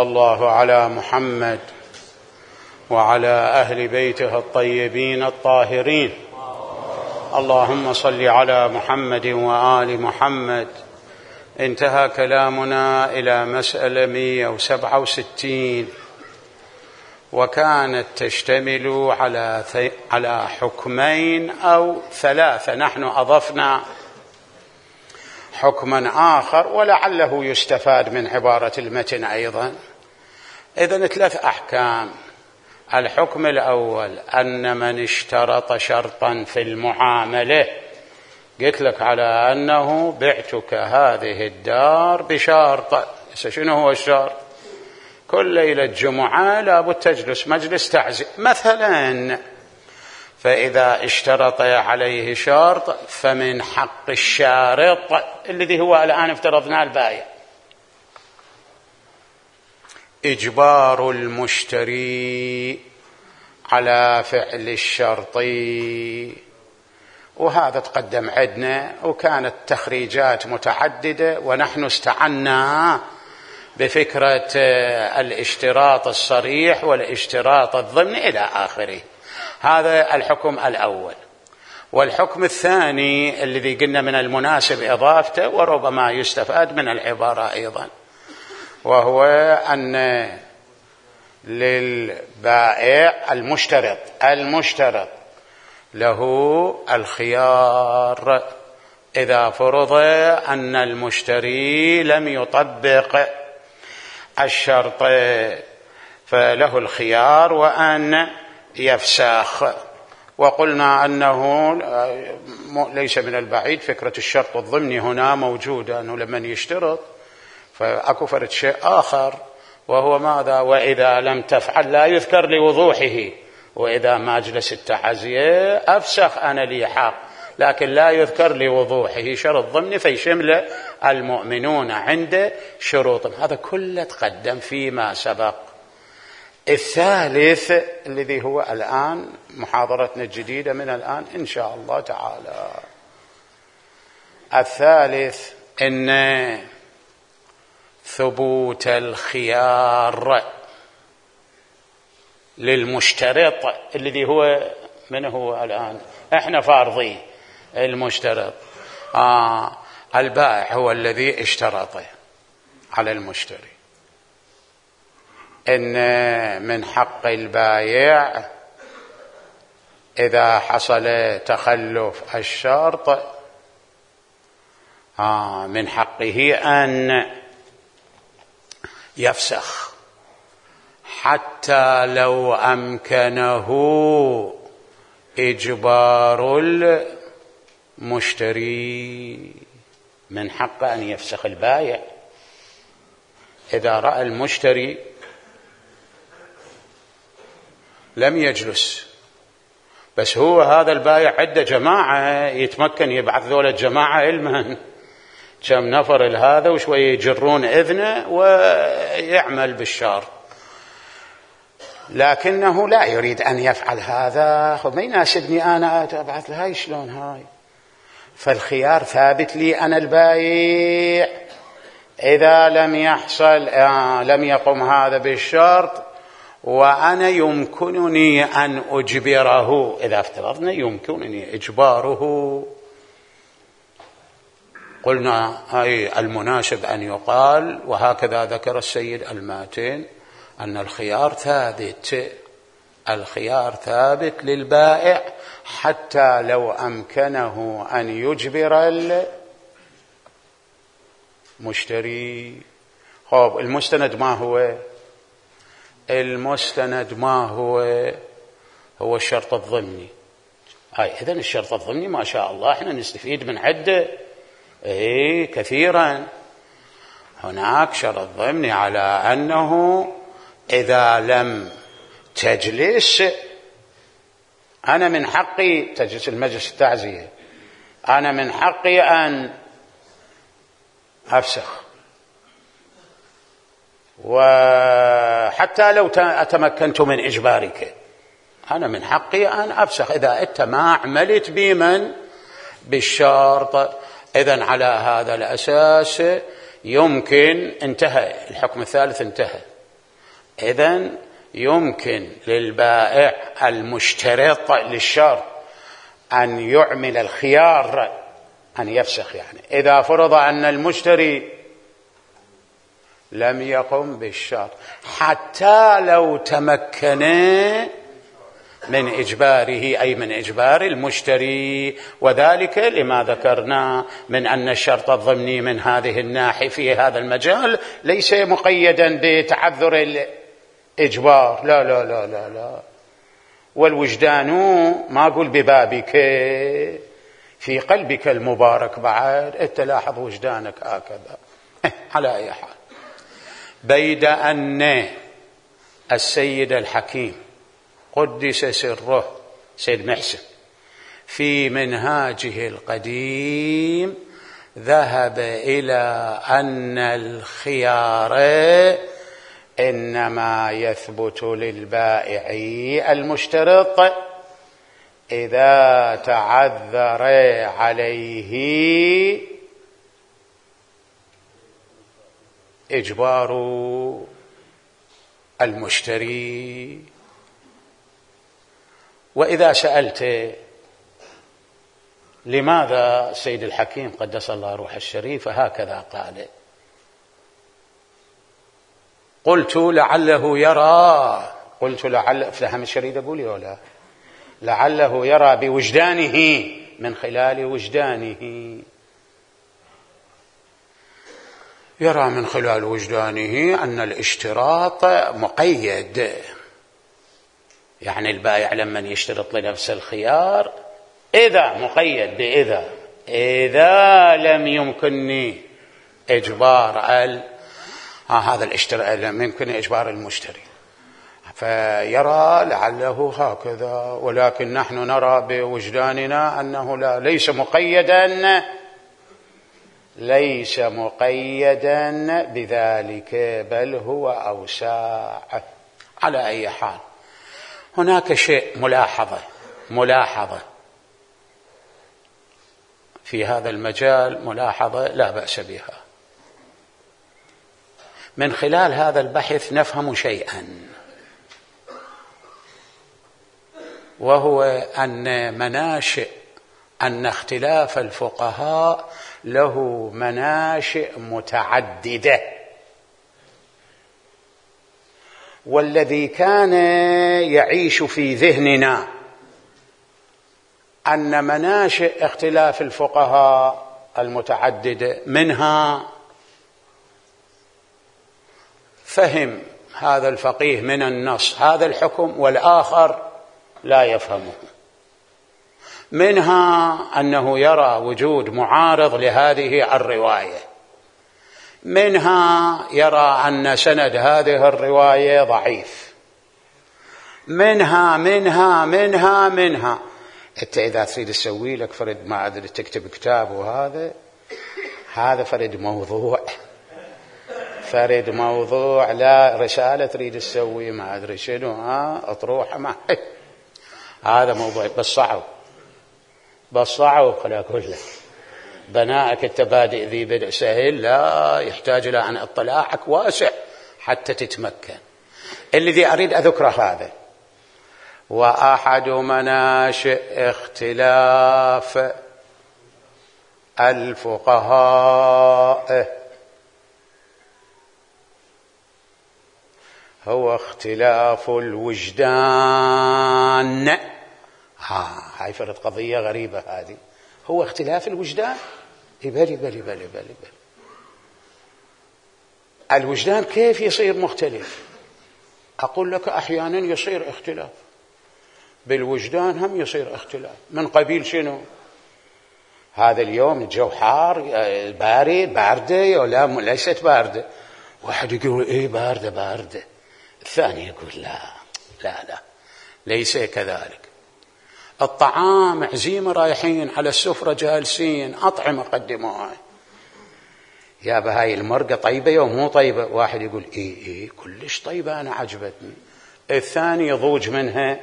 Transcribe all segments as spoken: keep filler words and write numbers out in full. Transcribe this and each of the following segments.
الله على محمد وعلى أهل بيته الطيبين الطاهرين. اللهم صل على محمد وآل محمد. انتهى كلامنا إلى مسألة مئة وسبعة وستين، وكانت تشتمل على على حكمين أو ثلاثة. نحن أضفنا حكما آخر ولعله يستفاد من عبارة المتن أيضا. إذن ثلاث أحكام. الحكم الأول أن من اشترط شرطا في المعاملة، قلت لك على أنه بعتك هذه الدار بشرط. شنو هو الشرط؟ كل ليلة جمعة لابد تجلس مجلس تعزية مثلا. فإذا اشترط عليه شرط فمن حق الشارط الذي هو الآن افترضنا البائع إجبار المشتري على فعل الشرط. وهذا تقدم عندنا وكانت تخريجات متعددة، ونحن استعنا بفكرة الاشتراط الصريح والاشتراط الضمني إلى آخره. هذا الحكم الأول. والحكم الثاني الذي قلنا من المناسب إضافته وربما يستفاد من العبارة أيضا، وهو أن للبائع المشترط المشترط له الخيار إذا فرض أن المشتري لم يطبق الشرط، فله الخيار وأن يفسخ. وقلنا أنه ليس من البعيد فكرة الشرط الضمني هنا موجودة، أنه لمن يشترط فأكو فرد شيء آخر، وهو ماذا؟ وإذا لم تفعل لا يذكر لوضوحه، وإذا مجلس التعزية أفسخ أنا لي حق، لكن لا يذكر لوضوحه شرط ضمني فيشمل المؤمنون عند شروطهم. هذا كله تقدم فيما سبق. الثالث الذي هو الآن محاضرتنا الجديدة من الآن إن شاء الله تعالى، الثالث إن ثبوت الخيار للمشترط الذي هو من هو الآن احنا فارضين المشترط. آه البائع هو الذي اشترطه على المشتري إن من حق البائع إذا حصل تخلف الشرط آه من حقه أن يفسخ حتى لو أمكنه إجبار المشتري. من حق أن يفسخ البائع إذا رأى المشتري لم يجلس، بس هو هذا البائع عنده جماعة يتمكن يبعث ذول الجماعة علما كم نفر لهذا وشوية يجرون إذنه ويعمل بالشر، لكنه لا يريد أن يفعل هذا. ما يناسبني أنا أبعث هاي شلون هاي؟ فالخيار ثابت لي أنا البائع إذا لم يحصل آه لم يقم هذا بالشرط، وأنا يمكنني أن أجبره. إذا افترضنا يمكنني إجباره، قلنا أي المناسب أن يقال وهكذا ذكر السيد الماتن أن الخيار ثابت، الخيار ثابت للبائع حتى لو أمكنه أن يجبر المشتري. خب المستند ما هو؟ المستند ما هو؟ هو الشرط الضمني. هاي إذن الشرط الضمني ما شاء الله احنا نستفيد من عده ايه كثيرا. هناك شرط ضمني على أنه إذا لم تجلس أنا من حقي تجلس المجلس التعزية، أنا من حقي أن أفسخ، وحتى لو أتمكنت من إجبارك أنا من حقي أن أفسخ إذا أنت ما عملت بمن بالشرط. إذن على هذا الأساس يمكن انتهى الحكم الثالث، انتهى إذن يمكن للبائع المشترط للشرط أن يعمل الخيار أن يفسخ. يعني إذا فرض أن المشتري لم يقم بالشرط حتى لو تمكن من إجباره، أي من إجبار المشتري، وذلك لما ذكرنا من أن الشرط الضمني من هذه الناحية في هذا المجال ليس مقيدا بتعذر الإجبار. لا لا لا لا لا. والوجدان ما أقول ببابك، في قلبك المبارك بعد أنت لاحظ وجدانك هكذا. على أي حال، بيد أن السيد الحكيم قدس سره سيد محسن في منهاجه القديم ذهب إلى أن الخيار إنما يثبت للبائع المشترط إذا تعذر عليه إجبار المشتري. وإذا سألت لماذا السيد الحكيم قدس الله روح الشريف هكذا قال، قلت لعله يرى قلت لعل فهم الشريد أقولي ولا لعله يرى بوجدانه، من خلال وجدانه يرى من خلال وجدانه أن الاشتراط مقيد. يعني البائع لما يشترط لنفس الخيار إذا مقيد بإذا إذا لم يمكنني إجبار ال... آه هذا الاشتراط لم يمكن إجبار المشتري، فيرى لعله هكذا. ولكن نحن نرى بوجداننا أنه لا ليس مقيدا ليس مقيدا بذلك، بل هو أوسع. على أي حال، هناك شيء ملاحظة ملاحظة في هذا المجال، ملاحظة لا بأس بها. من خلال هذا البحث نفهم شيئا، وهو أن مناشئ أن اختلاف الفقهاء له مناشئ متعددة، والذي كان يعيش في ذهننا أن مناشئ اختلاف الفقهاء المتعددة منها فهم هذا الفقيه من النص هذا الحكم والآخر لا يفهمه، منها أنه يرى وجود معارض لهذه الرواية، منها يرى أن سند هذه الرواية ضعيف، منها منها منها منها أنت إذا تريد تسوي لك فرد ما أدري تكتب كتاب، وهذا هذا فرد موضوع فرد موضوع لا رسالة تريد تسوي ما أدري شنو ها أطروحة ما هذا موضوع بس صعب بس صعب. خلا كله بنائك التبادئ ذي بدء سهل، لا يحتاج إلى أن اطلاعك واسع حتى تتمكن. الذي أريد أذكره هذا، وأحد مناشئ اختلاف الفقهاء هو اختلاف الوجدان. ها هاي فرد قضية غريبة هذه، هو اختلاف الوجدان. بلي بلي بلي بلي بلي الوجدان كيف يصير مختلف؟ أقول لك أحيانا يصير اختلاف بالوجدان، هم يصير اختلاف من قبيل شنو؟ هذا اليوم الجو حار بارد باردة ولا ليست باردة، واحد يقول إيه باردة باردة، الثاني يقول لا لا لا ليس كذلك. الطعام عزيمة رايحين على السفرة جالسين أطعمة قدموها، يا بهاي المرقة طيبة يوم مو طيبة، واحد يقول إيه إيه كلش طيبة أنا عجبتني، الثاني يضوج منها.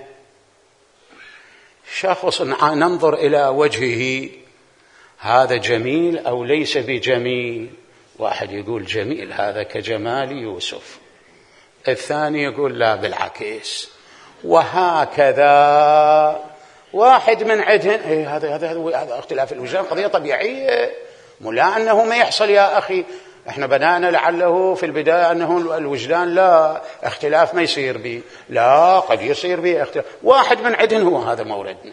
شخص ننظر إلى وجهه هذا جميل أو ليس بجميل، واحد يقول جميل هذا كجمال يوسف، الثاني يقول لا بالعكس. وهكذا واحد من عندهم إيه هذا هذا هذا اختلاف الوجدان قضية طبيعية، ملا أنه ما يحصل يا أخي. احنا بدأنا لعله في البداية أنه الوجدان لا اختلاف ما يصير به، لا قد يصير به اختلاف. واحد من عندهم هو هذا موردنا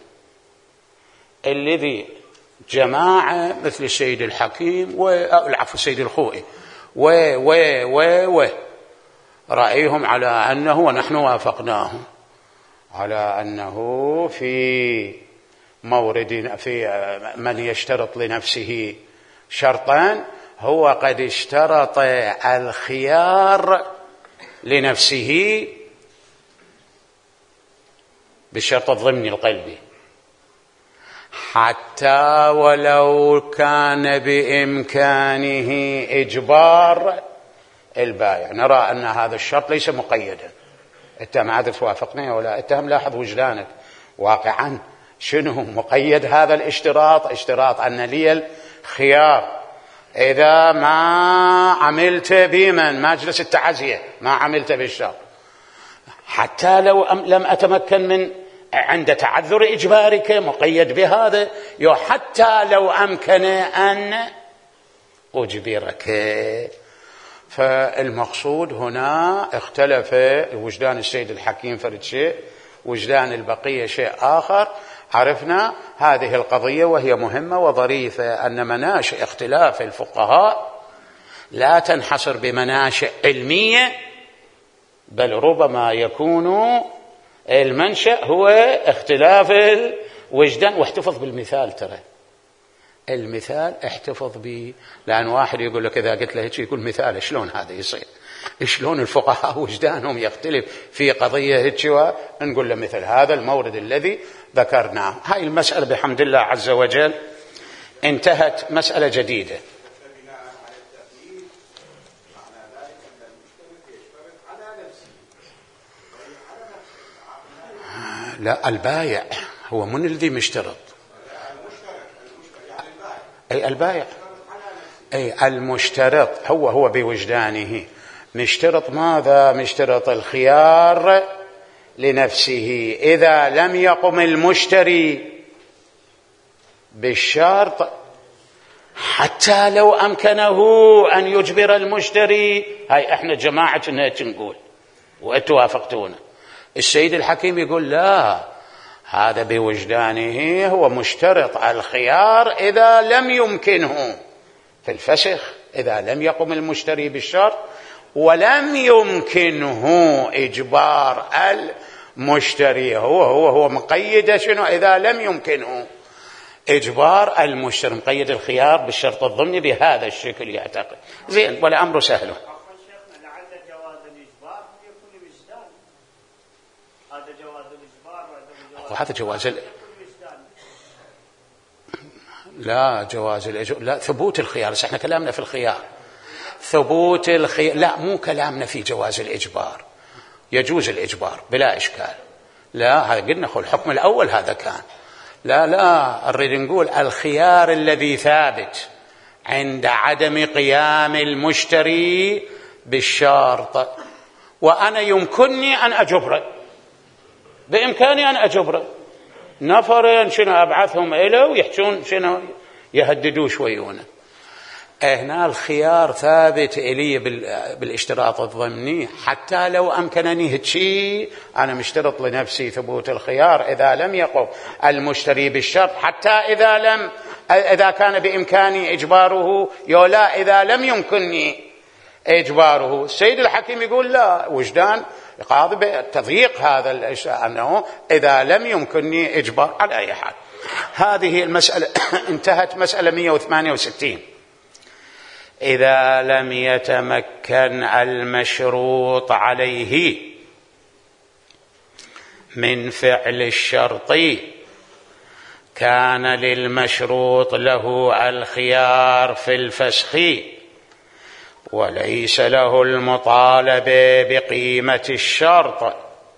الذي جماعة مثل السيد الحكيم والعفو السيد الخوئي و و و و رأيهم على أنه، ونحن وافقناهم على أنه في مورد في من يشترط لنفسه شرطان هو قد اشترط الخيار لنفسه بالشرط الضمني القلبي، حتى ولو كان بإمكانه إجبار البائع. نرى أن هذا الشرط ليس مقيدا. أنت ما عاد توافقني ولا أنت هم لاحظ وجدانك واقعا شنو مقيد هذا الاشتراط؟ اشتراط أن لي الخيار إذا ما عملت بمن مجلس التعزية، ما عملت بالشرط، حتى لو لم أتمكن من عند تعذر إجبارك مقيد بهذا، يو حتى لو أمكن أن أجبرك. فالمقصود هنا اختلف وجدان السيد الحكيم فرد شيء، وجدان البقية شيء آخر. عرفنا هذه القضية وهي مهمة وظريفة، أن مناشئ اختلاف الفقهاء لا تنحصر بمناشئ علمية، بل ربما يكون المنشأ هو اختلاف الوجدان. واحتفظ بالمثال، ترى المثال احتفظ به، لأن واحد يقول لك إذا قلت له هيك يقول مثال شلون هذا يصير، شلون الفقهاء وجدانهم يختلف في قضية هيك، نقول له مثل هذا المورد الذي ذكرناه. هاي المسألة بحمد الله عز وجل انتهت، مسألة جديدة. لا، البايع هو من الذي مشترط؟ أي البايع، أي المشترط هو هو بوجدانه مشترط ماذا؟ مشترط الخيار لنفسه إذا لم يقم المشتري بالشرط، حتى لو أمكنه أن يجبر المشتري. هاي احنا جماعة نقول وأنتوا وافقتونا. السيد الحكيم يقول لا، هذا بوجدانه هو مشترط الخيار إذا لم يمكنه في الفسخ، إذا لم يقم المشتري بالشرط ولم يمكنه إجبار المشتري. هو هو هو مقيد شنو؟ إذا لم يمكنه إجبار المشتري، مقيد الخيار بالشرط الضمني بهذا الشكل يعتقد. زين، ولا أمر سهل. وهذا جواز ال... لا جواز الإجبار، لا ثبوت الخيار. بس احنا كلامنا في الخيار، ثبوت الخيار، لا مو كلامنا في جواز الإجبار. يجوز الإجبار بلا إشكال، لا هذا قلنا خل الحكم الأول هذا كان. لا لا نريد نقول الخيار الذي ثابت عند عدم قيام المشتري بالشرط، وأنا يمكنني أن أجبره، بإمكاني أن أجبره. نفرين شنو أبعثهم إليه ويحجون شنو يهددوا شويونه. هنا الخيار ثابت إلي بالاشتراط الضمني، حتى لو أمكنني هالشيء أنا مشترط لنفسي ثبوت الخيار إذا لم يقم المشتري بالشرط، حتى إذا لم إذا كان بإمكاني إجباره يولا إذا لم يمكنني إجباره. السيد الحكيم يقول لا، وجدان قاضي بتضييق هذا الأشياء أنه إذا لم يمكنني إجبار. على أي حال هذه المسألة انتهت. مسألة مئة وثمانية وستين، إذا لم يتمكن المشروط عليه من فعل الشرط كان للمشروط له الخيار في الفسخ، وليس له المطالبة بقيمة الشرط،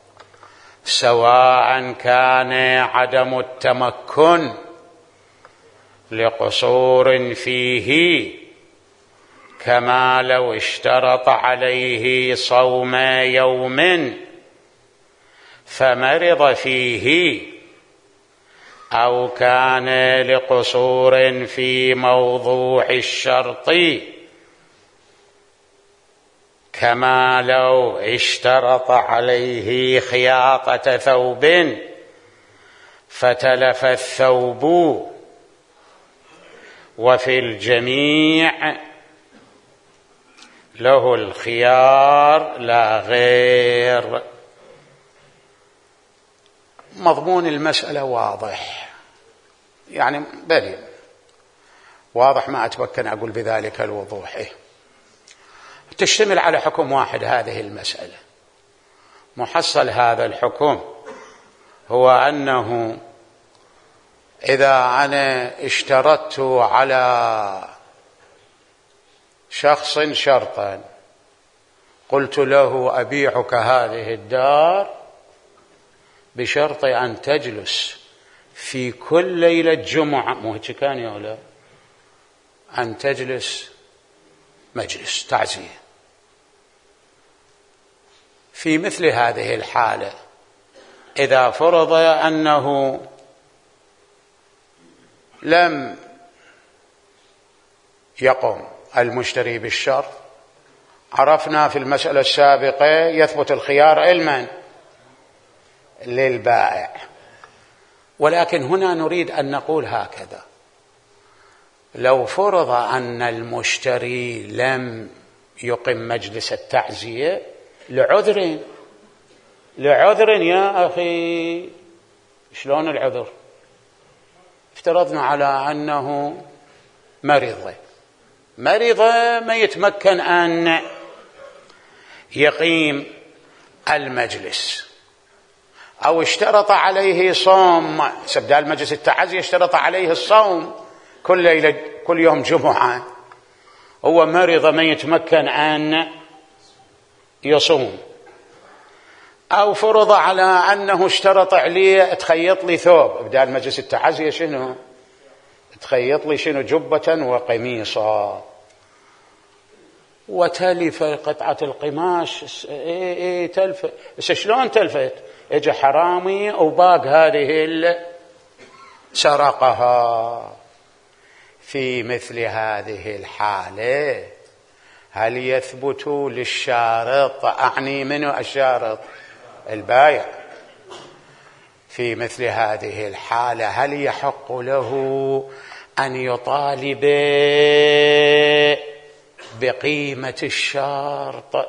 سواء كان عدم التمكن لقصور فيه كما لو اشترط عليه صوم يوم فمرض فيه أو كان لقصور في موضوع الشرط، كما لو اشترط عليه خياطة ثوب فتلف الثوب، وفي الجميع له الخيار لا غير. مضمون المسألة واضح، يعني بلي واضح، ما أتمكن أقول بذلك الوضوح. تشتمل على حكم واحد هذه المسألة. محصل هذا الحكم هو أنه إذا أنا اشترطت على شخص شرطا، قلت له أبيعك هذه الدار بشرط أن تجلس في كل ليلة جمعة، مو هيك كان يا ولا، أن تجلس مجلس تعزية. في مثل هذه الحالة إذا فرض أنه لم يقم المشتري بالشرط، عرفنا في المسألة السابقة يثبت الخيار علما للبائع، ولكن هنا نريد أن نقول هكذا: لو فرض أن المشتري لم يقم مجلس التعزية لعذر، لعذر يا أخي، شلون العذر؟ افترضنا على أنه مريض مريض ما يتمكن أن يقيم المجلس، أو اشترط عليه صوم، سبدال مجلس التعزية اشترط عليه الصوم كل ليلة كل يوم جمعة، هو مريض ما يتمكن أن يصوم، أو فرض على أنه اشترط عليه تخيط لي ثوب بدال مجلس التعزية، شنو تخيط لي؟ شنو؟ جبة وقميصا، وتلف قطعة القماش. ايه ايه تلفت، بس شلون تلفت؟ اجى حرامي وباق هذه سرقها. في مثل هذه الحالة هل يثبت للشارط، أعني منه الشارط البايع، في مثل هذه الحالة هل يحق له أن يطالب بقيمة الشرط؟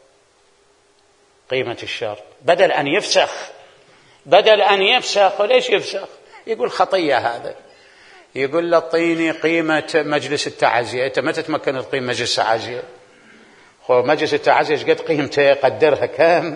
قيمة الشرط بدل أن يفسخ، بدل أن يفسخ. وليش يفسخ؟ يقول خطية هذا، يقول له اعطيني قيمة مجلس التعزية. أنت ما تتمكن تقيم مجلس التعزية، خو مجلس التعزية ايش قد قيمته؟ قدرها كم؟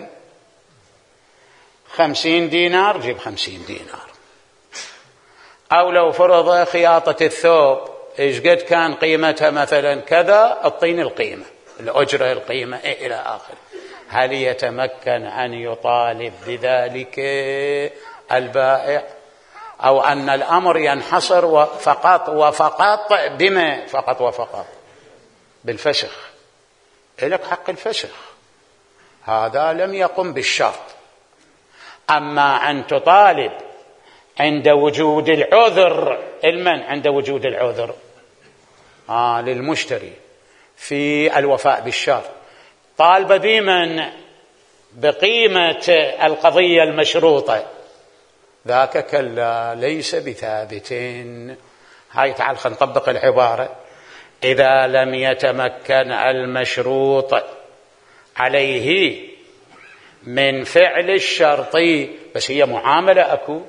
خمسين دينار، جيب خمسين دينار. أو لو فرض خياطة الثوب ايش قد كان قيمتها؟ مثلا كذا، اعطيني القيمة، الأجرة، القيمة، إيه إلى آخر. هل يتمكن أن يطالب بذلك البائع، أو أن الأمر ينحصر فقط وفقط بما فقط وفقط بالفسخ؟ إلك حق الفسخ، هذا لم يقم بالشرط. أما أن تطالب عند وجود العذر، المن عند وجود العذر آه للمشتري في الوفاء بالشرط، طالب بمن؟ بقيمة القضية المشروطة، ذاك كلا ليس بثابت. هاي تعال خلينا نطبق العبارة: إذا لم يتمكن المشروط عليه من فعل الشرط، بس هي معاملة أكو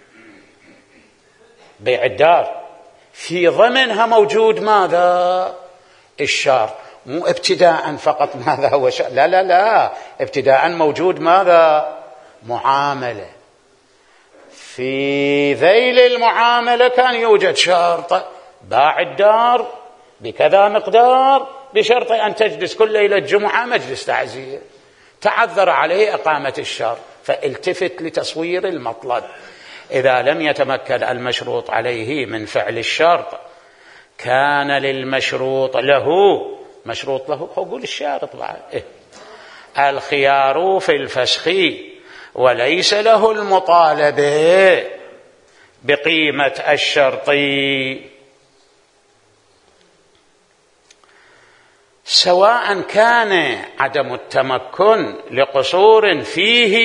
بيع الدار، في ضمنها موجود ماذا؟ الشرط، مو ابتداء فقط ماذا هو شرط، لا لا لا، ابتداء موجود ماذا؟ معاملة. في ذيل المعاملة كان يوجد شرط: باع الدار بكذا مقدار بشرط أن تجلس كل ليلة جمعة مجلس تعزية. تعذر عليه إقامة الشرط، فالتفت لتصوير المطلب: إذا لم يتمكن المشروط عليه من فعل الشرط كان للمشروط له مشروط له، أقول الشارط بعد إيه؟ الخيار في الفسخ وليس له المطالبة بقيمة الشرط، سواء كان عدم التمكن لقصور فيه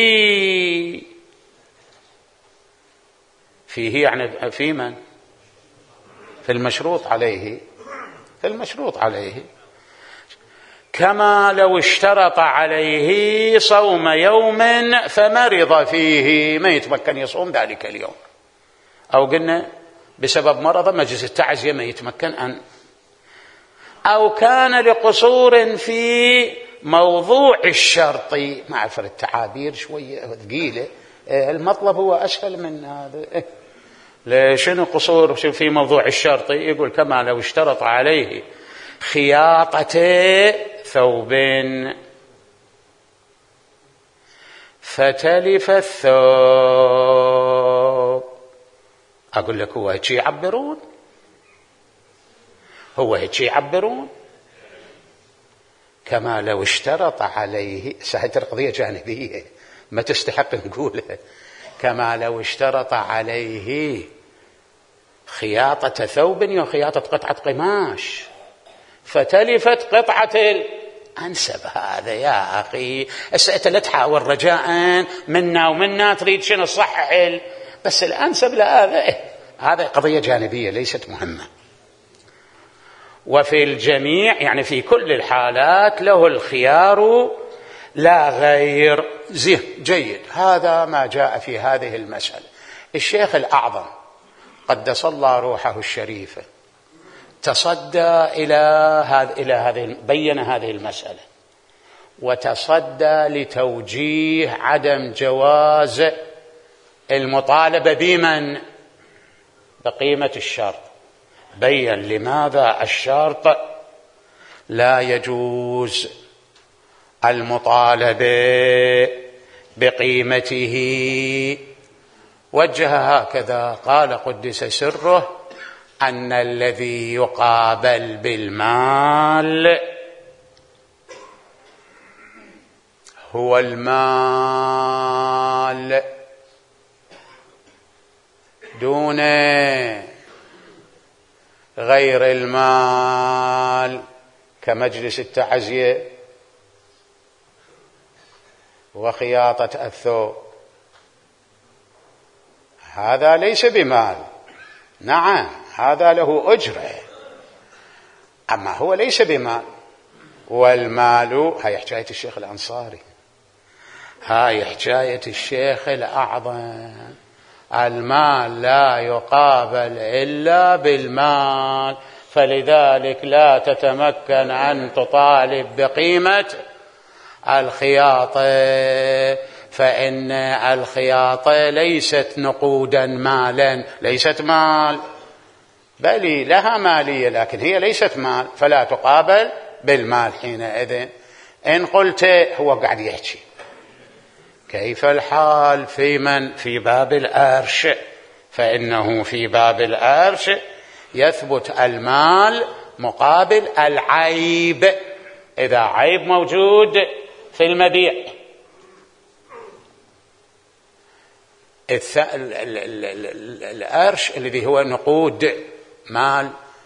فيه يعني في من؟ في المشروط عليه، في المشروط عليه، كما لو اشترط عليه صوم يوم فمرض فيه، ما يتمكن يصوم ذلك اليوم، أو قلنا بسبب مرض مجلس التعزية ما يتمكن أن، أو كان لقصور في موضوع الشرط، ما أعرف التعابير شوية ثقيلة، المطلب هو أسهل من هذا. شنو قصور في موضوع الشرط؟ يقول كما لو اشترط عليه خياطة ثوب فتلف الثوب، أقول لك هو هيك يعبرون، هو هيك يعبرون كما لو اشترط عليه، ساعة قضية جانبية ما تستحق نقولها، كما لو اشترط عليه خياطة ثوب وخياطة قطعة قماش فتلفت قطعة الأنسب، هذا يا أخي أنت لا تحاول رجاء منا ومنا تريد شنو الصح، بس الأنسب لهذا، هذا قضية جانبية ليست مهمة. وفي الجميع يعني في كل الحالات له الخيار لا غير. زين جيد، هذا ما جاء في هذه المسألة. الشيخ الأعظم قدس الله روحه الشريفة تصدى إلى هذا إلى هذه بين هذه المسألة، وتصدى لتوجيه عدم جواز المطالبة بمن بقيمة الشرط، بين لماذا الشرط لا يجوز المطالبة بقيمته. وجه هكذا قال قدس سره أن الذي يقابل بالمال هو المال دون غير المال، كمجلس التعزية وخياطة الثوب، هذا ليس بمال، نعم هذا له أجرة، أما هو ليس بمال. والمال، هاي حكاية الشيخ الأنصاري، هاي حكاية الشيخ الأعظم، المال لا يقابل إلا بالمال، فلذلك لا تتمكن أن تطالب بقيمة الخياطة، فإن الخياطة ليست نقودا مالا، ليست مال، بل لها مالية لكن هي ليست مال، فلا تقابل بالمال حينئذ. إن قلت هو قاعد يحكي كيف الحال في من في باب الأرش، فإنه في باب الأرش يثبت المال مقابل العيب، إذا عيب موجود في المبيع. الأرش الذي هو نقود مال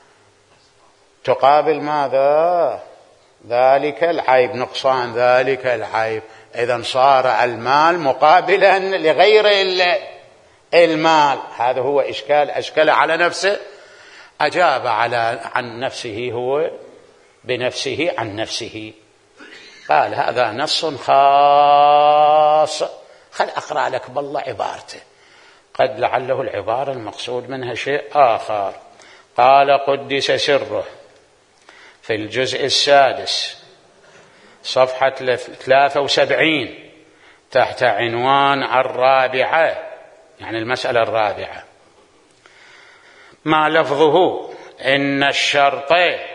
تقابل ماذا؟ ذلك العيب، نقصان ذلك العيب، إذن صار المال مقابلا لغير المال. هذا هو إشكال أشكال على نفسه، أجاب على عن نفسه هو بنفسه عن نفسه، قال هذا نص خاص. خل أقرأ لك بالله عبارته، قد لعله العبارة المقصود منها شيء آخر. قال قدس سره في الجزء السادس صفحة ثلاثة وسبعين تحت عنوان الرابعة، يعني المسألة الرابعة، ما لفظه إن الشرط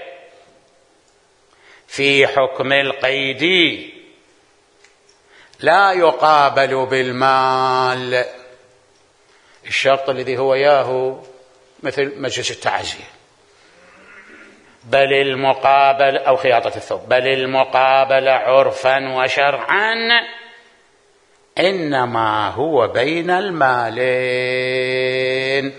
في حكم القيد لا يقابل بالمال. الشرط الذي هو ياهو مثل مجلس التعزية، بل المقابل أو خياطة الثوب، بل المقابلة عرفا وشرعا إنما هو بين المالين.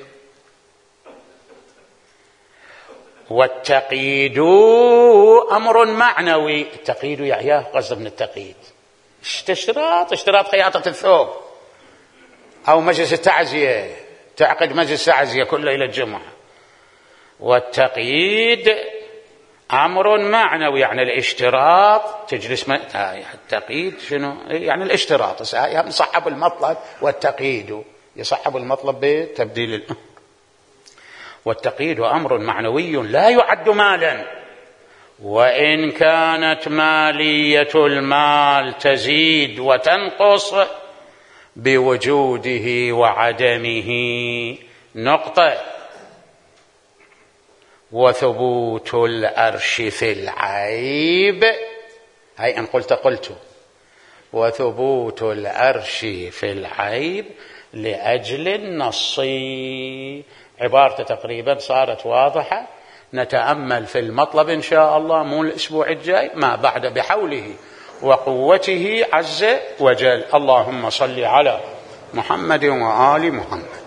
والتقييد أمر معنوي. التقييد يعياه قصد من التقييد اشتراط اشتراط خياطة الثوب أو مجلس التعزية، تعقد مجلس تعزية كل ليلة الجمعة. والتقييد أمر معنوي يعني الاشتراط تجلس م... آه التقييد شنو يعني الاشتراط يصحب المطلب، والتقييد يصحب المطلب بتبديل ال... والتقييد أمر معنوي لا يعد مالا، وإن كانت مالية المال تزيد وتنقص بوجوده وعدمه. نقطة. وثبوت الأرش في العيب، هاي إن قلت قلت وثبوت الأرش في العيب لأجل النص. عبارته تقريبا صارت واضحة. نتأمل في المطلب إن شاء الله مو الأسبوع الجاي ما بعد بحوله وقوته عز وجل. اللهم صل على محمد وآل محمد.